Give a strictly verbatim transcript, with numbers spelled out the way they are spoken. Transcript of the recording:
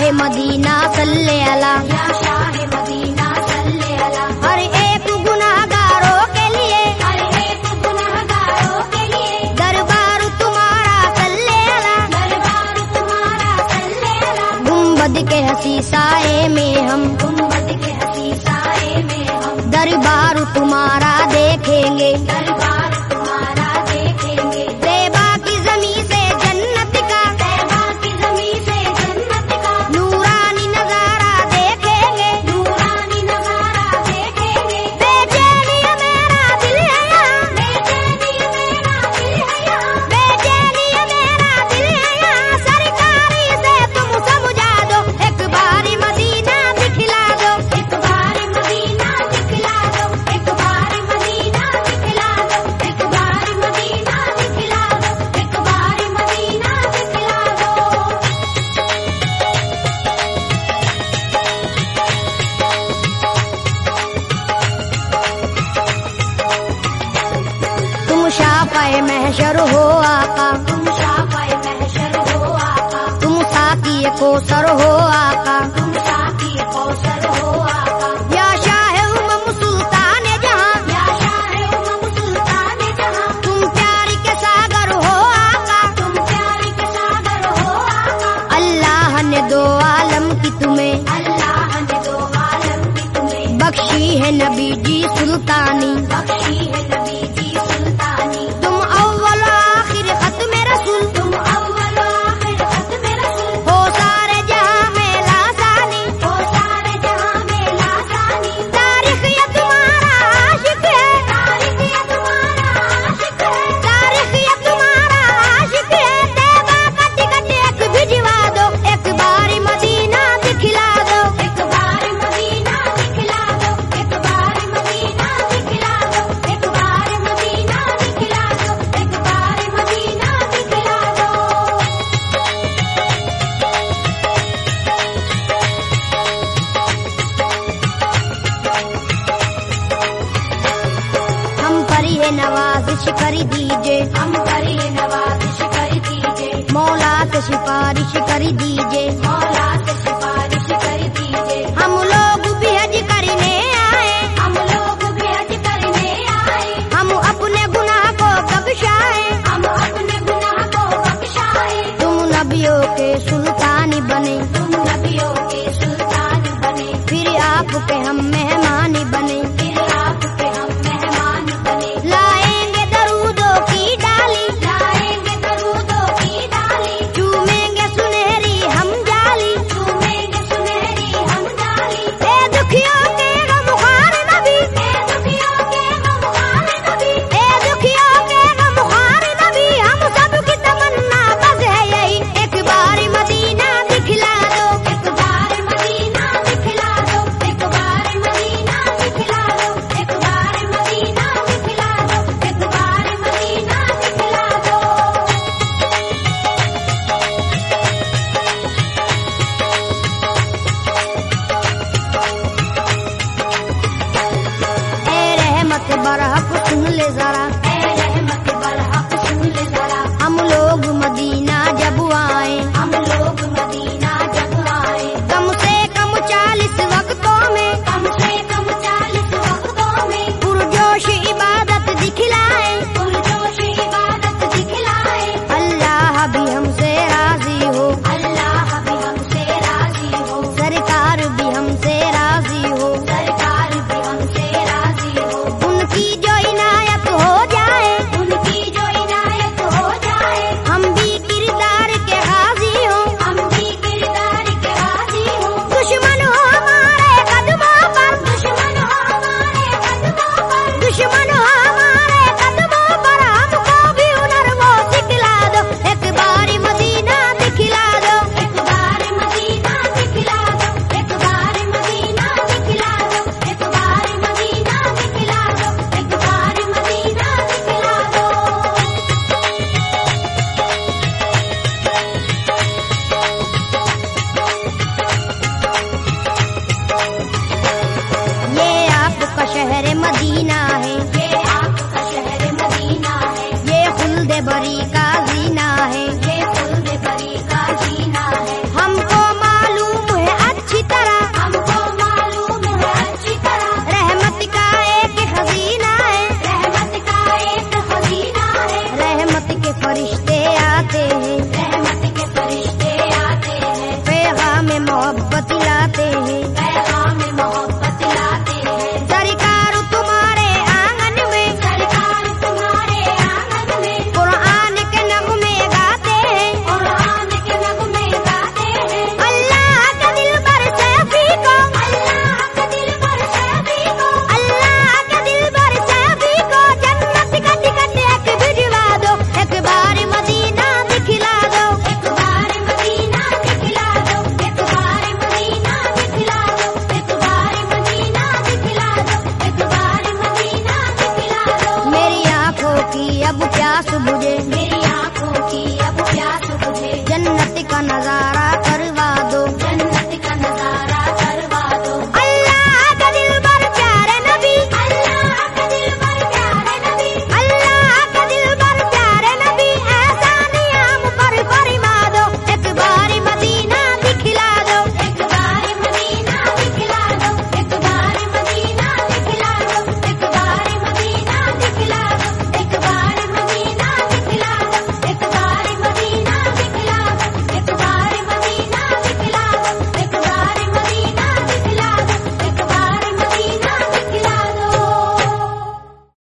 Shah Medina सल्ले अला, या शाह मदीना सल्ले अला। हर एक गुनाहगारों के लिए, हर एक गुनाहगारों के लिए दरबार तुम्हारा सल्ले अला, दरबार तुम्हारा सल्ले अला। गुंबद के हसी साए में हम, गुंबद के हसी साए में हम दरबार तुम्हारा देखेंगे, दरबार तुम्हारा देखेंगे। तैबा की ज़मीं से जन्नत का, तैबा की ज़मीं से जन्नत का नूरानी नजारा देखेंगे, नूरानी नज़ारा देखेंगे। बेचैनी मेरा दिल है यहाँ, बेचैनी मेरा दिल है यहाँ, बेचैनी मेरा दिल है यहाँ। सरकारी से तुम समझा दो, एक बारी मदीना दिखला दो, एक बार मदीना दिखला दो, एक बार मदीना दिखला दो, एक बार मदीना दिखला दो, एक बार मदीना दिखला दो। तुम शाफ़ाए महशर हो आका, तुम शाफ़ाए महशर हो आका, तुम साकी कौसर हो आका, तुम साकी कौसर हो आका। या शाह उमम सुल्तान जहां, या शाह उमम सुल्तान जहां, तुम प्यार के सागर हो आका। तुम प्यार के सागर हो आका। अल्लाह ने दो आलम की तुम्हें, अल्लाह ने दो आलम की तुम्हें बख्शी है नबी जी सुल्तानी, बख्शी है नबी जी सुल्तानी। तुम अव्वल आखिर खत्म रसूल, तुम अव्वल आखिर खत्म रसूल, हो सारे जहां में लासानी। हो सारे जहां में लासानी। तारीख ये तुम्हारा आशिक है, तारीख ये तुम्हारा आशिक है, तारीख ये तुम्हारा आशिक है। तैबा का टिकट एक भिजवा दो, एक बारी मदीना दिखला दो, एक बार मदीना दिखला दो, एक बार मदीना दिखला दो, एक बार मदीना दिखला दो, एक बार मदीना दिखला दो। हम पर ये नवाजिश कर दीजिए, हम पर ये नवाजिश कर दीजिए, मौला से सिफारिश कर दीजिए। मौला से सिफारिश कर दीजिए। हम लोग भी हज करने आए, हम लोग भी हज करने आए, हम अपने गुनाह को बख्शाए। हम अपने गुनाह को बख्शाए। तुम नबियों के सुल्तान बने, तुम नबियों के सुल्तान बने, फिर आपके हम मेहमान बने। फिर आपके हम मेहमान बने। लाएंगे दरूदों की डाली, लाएंगे दरूदों की डाली, चूमेंगे सुनहरी हम जाली। चूमेंगे सुनहरी हम डाली। ए दुखियों के गमख्वार नबी, ए दुखियों के गमख्वार नबी, ए दुखियों के गमख्वार नबी, हम सब की तमन्ना बस है यही, एक बारी मदीना दिखला दो, एक बार मदीना दिखला दो, एक बार मदीना दिखला दो, एक बार मदीना दिखला दो, एक बार मदीना दिखला दो। ए रहमत बरहक सुन ले जरा, ए रहमत बरहक सुन ले जरा, हम लोग मदीना जब आए, हम लोग मदीना जब आए, कम से कम चालीस वक्तों में, कम से कम चालीस वक्तों में पुरजोश इबादत दिखलाए। पुरजोश इबादत दिखलाए। अल्लाह भी हमसे राजी हो, अल्लाह भी हमसे राजी हो, सरकार भी हमसे राजी हो, सरकार भी हमसे राजी हो। उनकी जो इनायत हो मोहब्बत लाते हैं, पैगाम मोहब्बत लाते हैं। सरकार तुम्हारे आंगन में, सरकार तुम्हारे आंगन में कुरान के नगमे गाते हैं, कुरान के नगमे गाते हैं। अल्लाह के दिल पर सैफी को, अल्लाह के दिल पर सभी को, अल्लाह के दिल पर सैफी को जन्नत का टिकट एक भिजवा दो, एक बार मदीना दिखला दो। एक बार मदीना दिखला दो, एक बार मदीना दिखला दो, एक बार मदीना दिखला दो, एक बार मदीना दिखला दो। मेरी आंखों की अब प्यास बुझे, मेरी आंखों की अब प्यास बुझे, जन्नत का नजारा